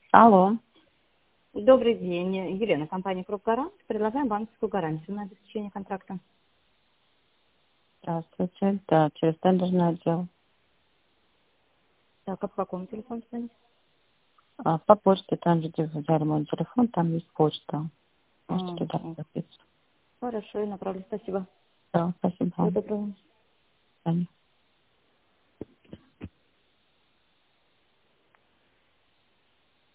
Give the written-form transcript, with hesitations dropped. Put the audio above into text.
Алло. Добрый день. Елена, компания Круг Гарант. Предлагаем банковскую гарантию на обеспечение контракта. Здравствуйте. Да, через тендерный отдел. Так, а по какому телефону звонить? По почте, там, где вы взяли мой телефон, там есть почта. Можете туда Ага. записать. Хорошо, я направлю. Спасибо. Да, спасибо Всего вам. доброго. До свидания.